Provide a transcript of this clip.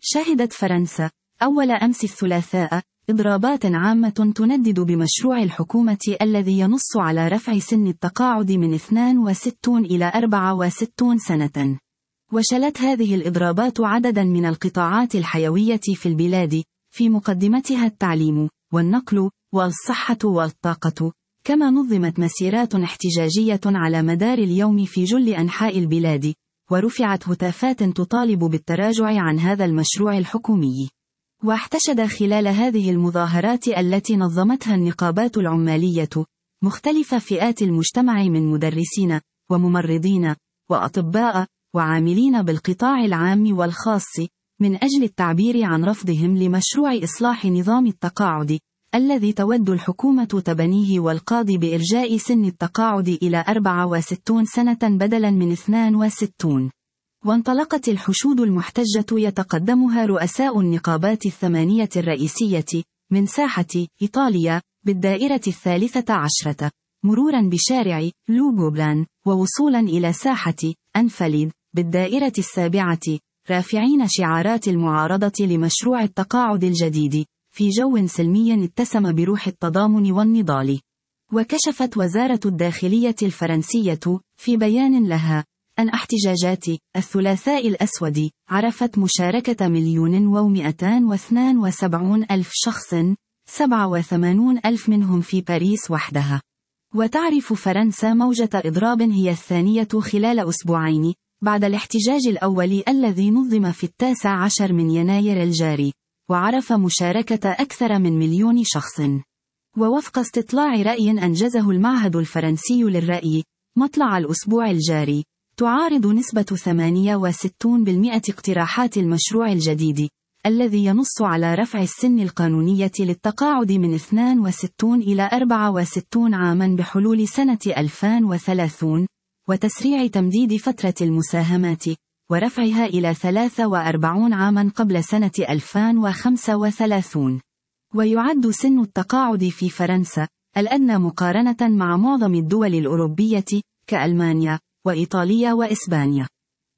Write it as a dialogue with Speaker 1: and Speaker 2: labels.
Speaker 1: شهدت فرنسا أول أمس الثلاثاء إضرابات عامة تندد بمشروع الحكومة الذي ينص على رفع سن التقاعد من 62 إلى 64 سنة. وشلت هذه الإضرابات عددا من القطاعات الحيوية في البلاد، في مقدمتها التعليم والنقل والصحة والطاقة، كما نظمت مسيرات احتجاجية على مدار اليوم في جل أنحاء البلاد، ورفعت هتافات تطالب بالتراجع عن هذا المشروع الحكومي. واحتشد خلال هذه المظاهرات التي نظمتها النقابات العمالية مختلف فئات المجتمع من مدرسين وممرضين وأطباء وعاملين بالقطاع العام والخاص، من أجل التعبير عن رفضهم لمشروع إصلاح نظام التقاعد الذي تود الحكومة تبنيه والقاضي بإرجاء سن التقاعد إلى 64 سنة بدلا من 62. وانطلقت الحشود المحتجة يتقدمها رؤساء النقابات 8 الرئيسية من ساحة إيطاليا بالدائرة 13، مرورا بشارع لوغوبلان، ووصولا إلى ساحة أنفيلد بالدائرة 7، رافعين شعارات المعارضة لمشروع التقاعد الجديد في جو سلمي اتسم بروح التضامن والنضال. وكشفت وزارة الداخلية الفرنسية في بيان لها أن احتجاجات الثلاثاء الأسود عرفت مشاركة 1,272,000 شخص، 87,000 منهم في باريس وحدها. وتعرف فرنسا موجة إضراب هي الثانية خلال أسبوعين بعد الاحتجاج الأول الذي نظم في 19 من يناير الجاري، وعرف مشاركة أكثر من 1,000,000 شخص. ووفق استطلاع رأي أنجزه المعهد الفرنسي للرأي مطلع الأسبوع الجاري، تعارض نسبة 68% اقتراحات المشروع الجديد الذي ينص على رفع السن القانونية للتقاعد من 62 إلى 64 عاما بحلول سنة 2030، وتسريع تمديد فترة المساهمات ورفعها إلى 43 عاما قبل سنة 2035. ويعد سن التقاعد في فرنسا الأدنى مقارنة مع معظم الدول الأوروبية كألمانيا وإيطاليا وإسبانيا.